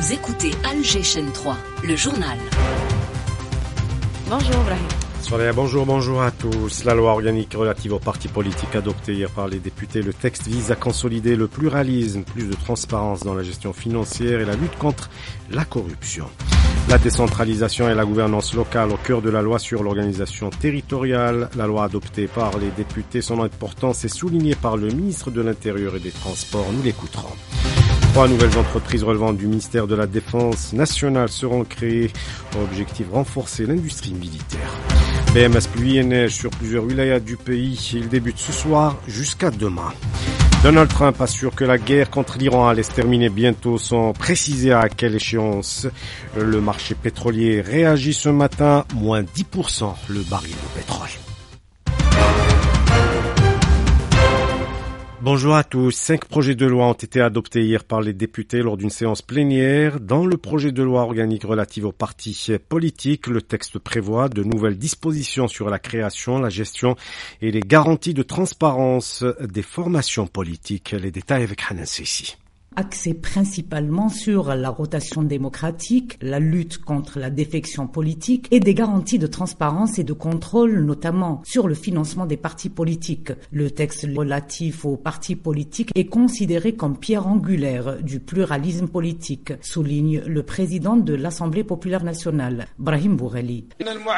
Vous écoutez Alger Chaîne 3, le journal. Bonjour Brahim. Soleil, bonjour à tous. La loi organique relative aux partis politiques adoptée hier par les députés, le texte vise à consolider le pluralisme, plus de transparence dans la gestion financière et la lutte contre la corruption. La décentralisation et la gouvernance locale au cœur de la loi sur l'organisation territoriale. La loi adoptée par les députés, son importance est soulignée par le ministre de l'Intérieur et des Transports. Nous l'écouterons. 3 nouvelles entreprises relevant du ministère de la Défense nationale seront créées. Objectif renforcer l'industrie militaire. BMS pluie et neige sur plusieurs wilayas du pays. Il débute ce soir jusqu'à demain. Donald Trump assure que la guerre contre l'Iran allait se terminer bientôt sans préciser à quelle échéance. Le marché pétrolier réagit ce matin, moins 10% le baril de pétrole. Bonjour à tous. 5 projets de loi ont été adoptés hier par les députés lors d'une séance plénière. Dans le projet de loi organique relative aux partis politiques, le texte prévoit de nouvelles dispositions sur la création, la gestion et les garanties de transparence des formations politiques. Les détails avec Hanan Sissi. Axé principalement sur la rotation démocratique, la lutte contre la défection politique et des garanties de transparence et de contrôle, notamment sur le financement des partis politiques. Le texte relatif aux partis politiques est considéré comme pierre angulaire du pluralisme politique, souligne le président de l'Assemblée populaire nationale, Brahim Bourali.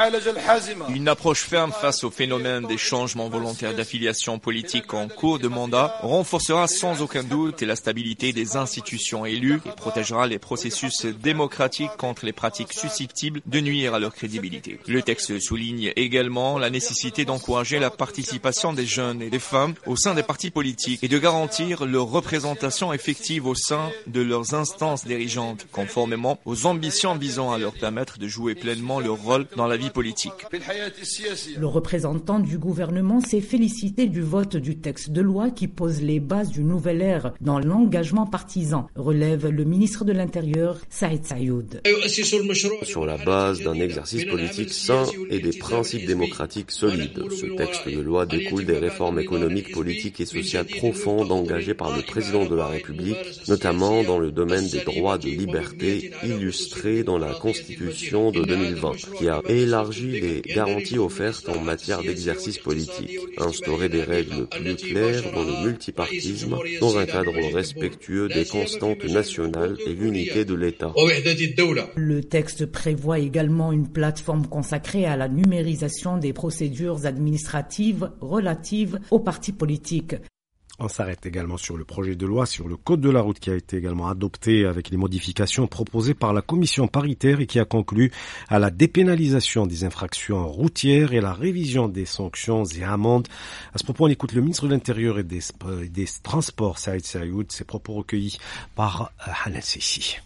Une approche ferme face au phénomène des changements volontaires d'affiliation politique en cours de mandat renforcera sans aucun doute la stabilité des institutions élues et protégera les processus démocratiques contre les pratiques susceptibles de nuire à leur crédibilité. Le texte souligne également la nécessité d'encourager la participation des jeunes et des femmes au sein des partis politiques et de garantir leur représentation effective au sein de leurs instances dirigeantes, conformément aux ambitions visant à leur permettre de jouer pleinement leur rôle dans la vie politique. Le représentant du gouvernement s'est félicité du vote du texte de loi qui pose les bases d'une nouvelle ère dans l'engagement partisan, relève le ministre de l'Intérieur, Saïd Saïoud. Sur la base d'un exercice politique sain et des principes démocratiques solides, ce texte de loi découle des réformes économiques, politiques et sociales profondes engagées par le président de la République, notamment dans le domaine des droits de liberté illustrés dans la Constitution de 2020, qui a élargi les garanties offertes en matière d'exercice politique, instauré des règles plus claires dans le multipartisme, dans un cadre respectueux des constantes nationales et l'unité de l'État. Le texte prévoit également une plateforme consacrée à la numérisation des procédures administratives relatives aux partis politiques. On s'arrête également sur le projet de loi sur le code de la route qui a été également adopté avec les modifications proposées par la commission paritaire et qui a conclu à la dépénalisation des infractions routières et la révision des sanctions et amendes. À ce propos, on écoute le ministre de l'Intérieur et des Transports, Saïd Saïoud, ses propos recueillis par Hanan Sissi.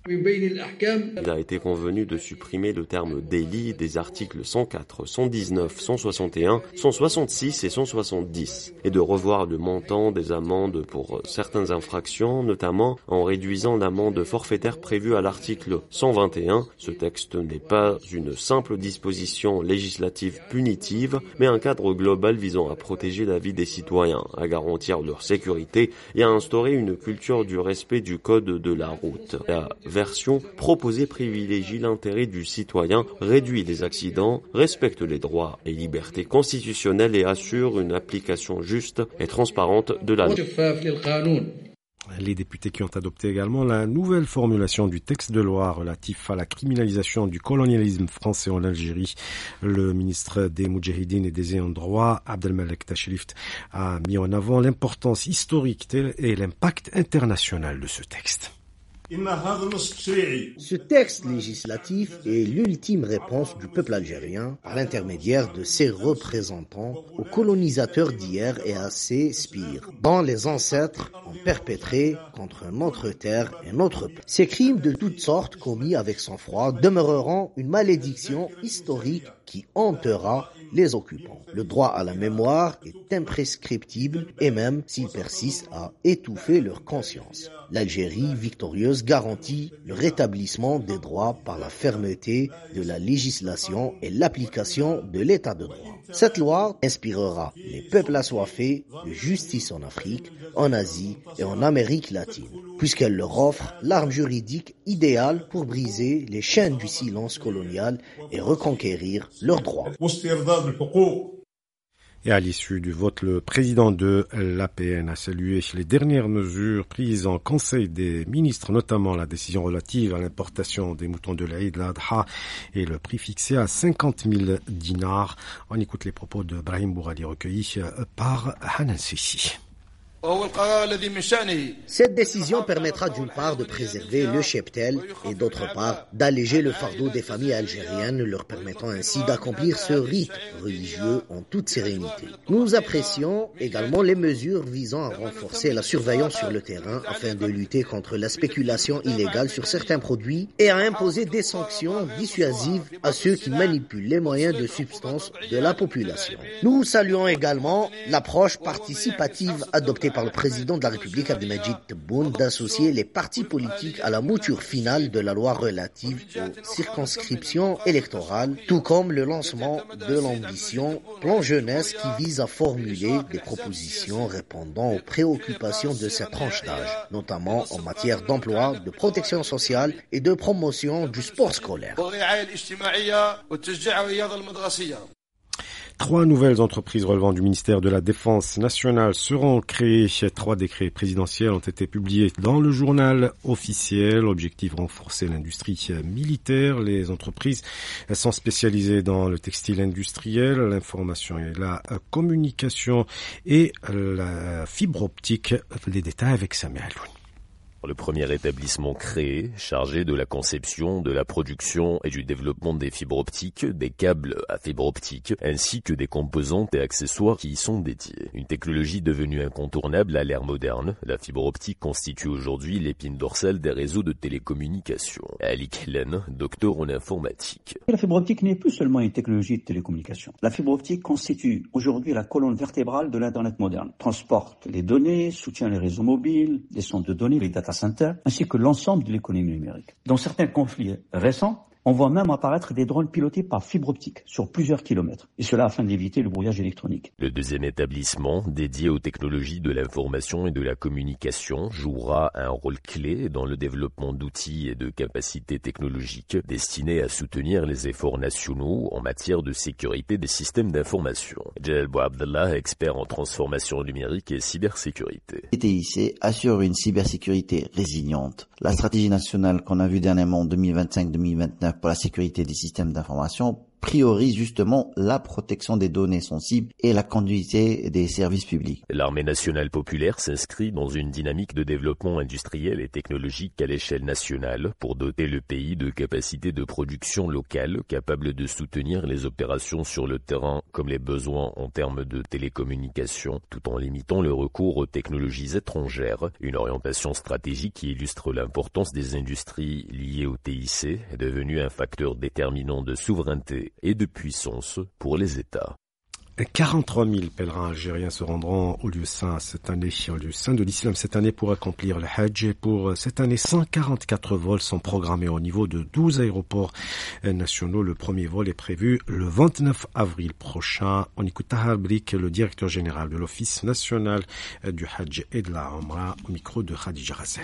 Il a été convenu de supprimer le terme délit des articles 104, 119, 161, 166 et 170 et de revoir le montant des amendes pour certaines infractions, notamment en réduisant l'amende forfaitaire prévue à l'article 121. Ce texte n'est pas une simple disposition législative punitive, mais un cadre global visant à protéger la vie des citoyens, à garantir leur sécurité et à instaurer une culture du respect du code de la route. La version proposée privilégie l'intérêt du citoyen, réduit les accidents, respecte les droits et libertés constitutionnelles et assure une application juste et transparente de la loi. Les députés qui ont adopté également la nouvelle formulation du texte de loi relatif à la criminalisation du colonialisme français en Algérie. Le ministre des Moudjahidines et des ayants droit, Abdelmalek Tachlift, a mis en avant l'importance historique et l'impact international de ce texte. Ce texte législatif est l'ultime réponse du peuple algérien, par l'intermédiaire de ses représentants, aux colonisateurs d'hier et à ses spires, dont les ancêtres ont perpétré contre notre terre et notre peuple. Ces crimes de toutes sortes commis avec sang-froid demeureront une malédiction historique qui hantera les occupants. Le droit à la mémoire est imprescriptible et même, s'il persiste, à étouffer leur conscience. L'Algérie victorieuse garantit le rétablissement des droits par la fermeté de la législation et l'application de l'état de droit. Cette loi inspirera les peuples assoiffés de justice en Afrique, en Asie et en Amérique latine. puisqu'elle leur offre l'arme juridique idéale pour briser les chaînes du silence colonial et reconquérir leurs droits. Et à l'issue du vote, le président de l'APN a salué les dernières mesures prises en Conseil des ministres, notamment la décision relative à l'importation des moutons de l'Aïd al-Adha et le prix fixé à 50 000 dinars. On écoute les propos de Brahim Bourali recueillis par Hanan Sissi. Cette décision permettra d'une part de préserver le cheptel et d'autre part d'alléger le fardeau des familles algériennes, leur permettant ainsi d'accomplir ce rite religieux en toute sérénité. Nous apprécions également les mesures visant à renforcer la surveillance sur le terrain afin de lutter contre la spéculation illégale sur certains produits et à imposer des sanctions dissuasives à ceux qui manipulent les moyens de subsistance de la population. Nous saluons également l'approche participative adoptée par le président de la République Abdelmadjid Tebboune d'associer les partis politiques à la mouture finale de la loi relative aux circonscriptions électorales, tout comme le lancement de l'ambition Plan Jeunesse qui vise à formuler des propositions répondant aux préoccupations de cette tranche d'âge, notamment en matière d'emploi, de protection sociale et de promotion du sport scolaire. 3 nouvelles entreprises relevant du ministère de la Défense nationale seront créées. 3 décrets présidentiels ont été publiés dans le journal officiel. Objectif, renforcer l'industrie militaire. Les entreprises sont spécialisées dans le textile industriel, l'information et la communication et la fibre optique. Les détails avec Samir Aloun. Le premier établissement créé, chargé de la conception, de la production et du développement des fibres optiques, des câbles à fibre optique, ainsi que des composantes et accessoires qui y sont dédiés. Une technologie devenue incontournable à l'ère moderne, la fibre optique constitue aujourd'hui l'épine dorsale des réseaux de télécommunications. Ali Klen, docteur en informatique. La fibre optique n'est plus seulement une technologie de télécommunication. La fibre optique constitue aujourd'hui la colonne vertébrale de l'Internet moderne. Transporte les données, soutient les réseaux mobiles, les centres de données, les data centers, ainsi que l'ensemble de l'économie numérique. Dans certains conflits récents, on voit même apparaître des drones pilotés par fibre optique sur plusieurs kilomètres, et cela afin d'éviter le brouillage électronique. Le deuxième établissement, dédié aux technologies de l'information et de la communication, jouera un rôle clé dans le développement d'outils et de capacités technologiques destinés à soutenir les efforts nationaux en matière de sécurité des systèmes d'information. Jalal Bouabdallah, expert en transformation numérique et cybersécurité. TIC assure une cybersécurité résiliente. La stratégie nationale qu'on a vue dernièrement en 2025-2029 pour la sécurité des systèmes d'information priorise justement la protection des données sensibles et la continuité des services publics. L'armée nationale populaire s'inscrit dans une dynamique de développement industriel et technologique à l'échelle nationale pour doter le pays de capacités de production locales capables de soutenir les opérations sur le terrain comme les besoins en termes de télécommunications, tout en limitant le recours aux technologies étrangères, une orientation stratégique qui illustre l'importance des industries liées au TIC, devenue un facteur déterminant de souveraineté et de puissance pour les États. 43 000 pèlerins algériens se rendront au lieu saint cette année, au lieu saint de l'islam cette année pour accomplir le Hajj. Et pour cette année, 144 vols sont programmés au niveau de 12 aéroports nationaux. Le premier vol est prévu le 29 avril prochain. On écoute Tahar Brik, le directeur général de l'Office national du Hajj et de la Umrah, au micro de Khadija Razel.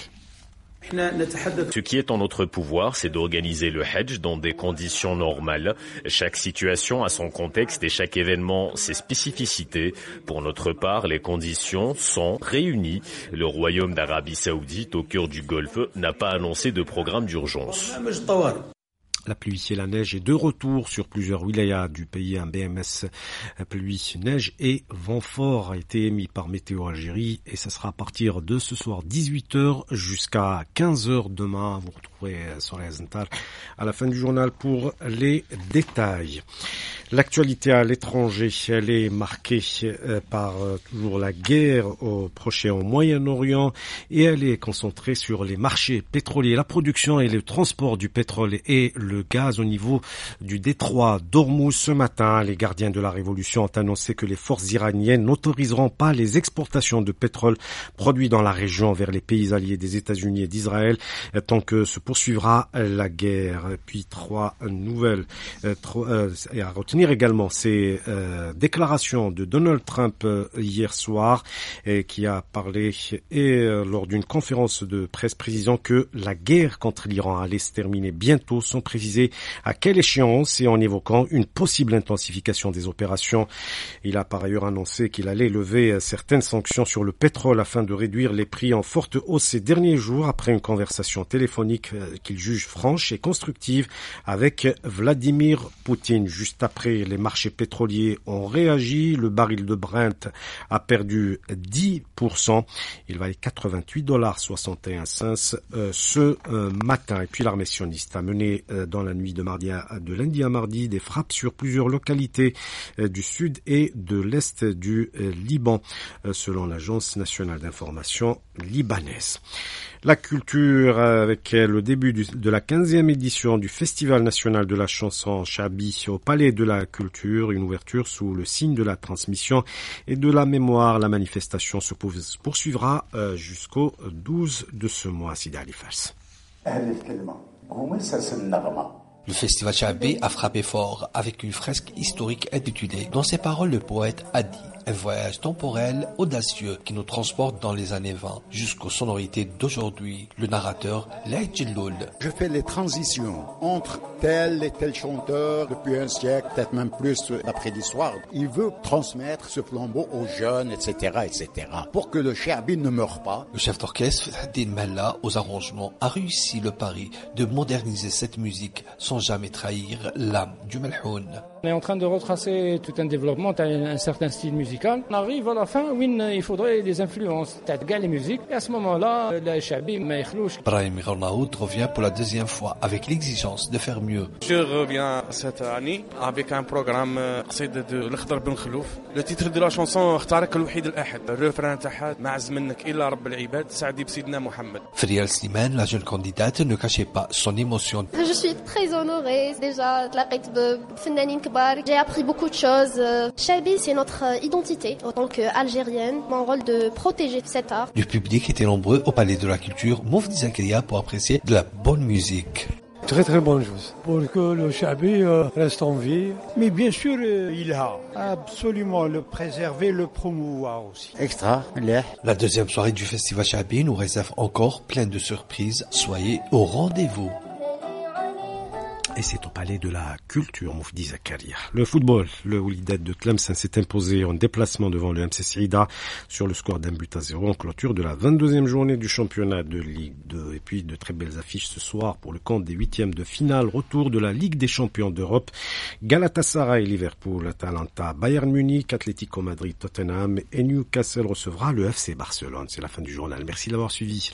Ce qui est en notre pouvoir, c'est d'organiser le Hajj dans des conditions normales. Chaque situation a son contexte et chaque événement ses spécificités. Pour notre part, les conditions sont réunies. Le Royaume d'Arabie Saoudite, au cœur du Golfe, n'a pas annoncé de programme d'urgence. La pluie et la neige est de retour sur plusieurs wilayas du pays. Un BMS pluie, neige et vent fort a été émis par Météo Algérie et ça sera à partir de ce soir 18h jusqu'à 15h demain. Vous retrouverez sur les Zental à la fin du journal pour les détails. L'actualité à l'étranger, elle est marquée par toujours la guerre au Proche et au Moyen-Orient et elle est concentrée sur les marchés pétroliers, la production et le transport du pétrole et le le gaz au niveau du détroit d'Ormuz ce matin. Les gardiens de la révolution ont annoncé que les forces iraniennes n'autoriseront pas les exportations de pétrole produit dans la région vers les pays alliés des États-Unis et d'Israël tant que se poursuivra la guerre. Et puis trois nouvelles et à retenir également ces déclarations de Donald Trump hier soir qui a parlé lors d'une conférence de presse précisant que la guerre contre l'Iran allait se terminer bientôt sans préciser à quelle échéance et en évoquant une possible intensification des opérations. Il a par ailleurs annoncé qu'il allait lever certaines sanctions sur le pétrole afin de réduire les prix en forte hausse ces derniers jours après une conversation téléphonique qu'il juge franche et constructive avec Vladimir Poutine. Juste après, les marchés pétroliers ont réagi. Le baril de Brent a perdu 10%. Il valait $88.61 ce matin. Et puis l'armée sioniste a mené dans la nuit de lundi à mardi des frappes sur plusieurs localités du sud et de l'est du Liban, selon l'Agence nationale d'information libanaise. La culture avec le début de la 15e édition du Festival national de la chanson Chabi au Palais de la Culture, une ouverture sous le signe de la transmission et de la mémoire. La manifestation se poursuivra jusqu'au 12 de ce mois. Sidi Ali Fars. Le festival Chabi a frappé fort avec une fresque historique intitulée. Dans ses paroles, le poète a dit un voyage temporel audacieux qui nous transporte dans les années 20 jusqu'aux sonorités d'aujourd'hui. Le narrateur, Laït Jelloul. Je fais les transitions entre tel et tel chanteur depuis un siècle, peut-être même plus d'après l'histoire. Il veut transmettre ce flambeau aux jeunes, etc., pour que le Chabi ne meure pas. Le chef d'orchestre, Fadin Mella, aux arrangements, a réussi le pari de moderniser cette musique sans jamais trahir l'âme du Melhoun. On est en train de retracer tout un développement, un certain style musical. On arrive à la fin où il faudrait des influences, peut-être les musiques. Et à ce moment-là, le Chabi ma yakhlouch. Brahim Ghornaout revient pour la deuxième fois avec l'exigence de faire mieux. Je reviens cette année avec un programme de l'Khdar Ben Khlouf. Le titre de la chanson اختارك الوحيد الأحد. Le refrain تاعها ما عز منك إلا رب العباد سعدي بسيدنا محمد. Friel Slimane, la jeune candidate, ne cachait pas son émotion. Je suis très honorée déjà تلاقيت بفنانين كبار. J'ai appris beaucoup de choses. Chabi, c'est notre identité en tant qu'Algérienne. Mon rôle de protéger cet art. Le public était nombreux au Palais de la Culture, Moufdi Zakaria, pour apprécier de la bonne musique. Très très bonne chose pour que le Chabi reste en vie. Mais bien sûr, il a absolument le préserver, le promouvoir aussi. Extra, La deuxième soirée du Festival Chabi nous réserve encore plein de surprises. Soyez au rendez-vous. Et c'est au Palais de la Culture, Moufdi Zakaria. Le football, le Wydad de Tlemcen s'est imposé en déplacement devant le MC Saïda sur le score d'1-0 en clôture de la 22e journée du championnat de Ligue 2. Et puis de très belles affiches ce soir pour le compte des 8e de finale, retour de la Ligue des champions d'Europe. Galatasaray, Liverpool, Atalanta, Bayern Munich, Atlético Madrid, Tottenham et Newcastle recevra le FC Barcelone. C'est la fin du journal. Merci de l'avoir suivi.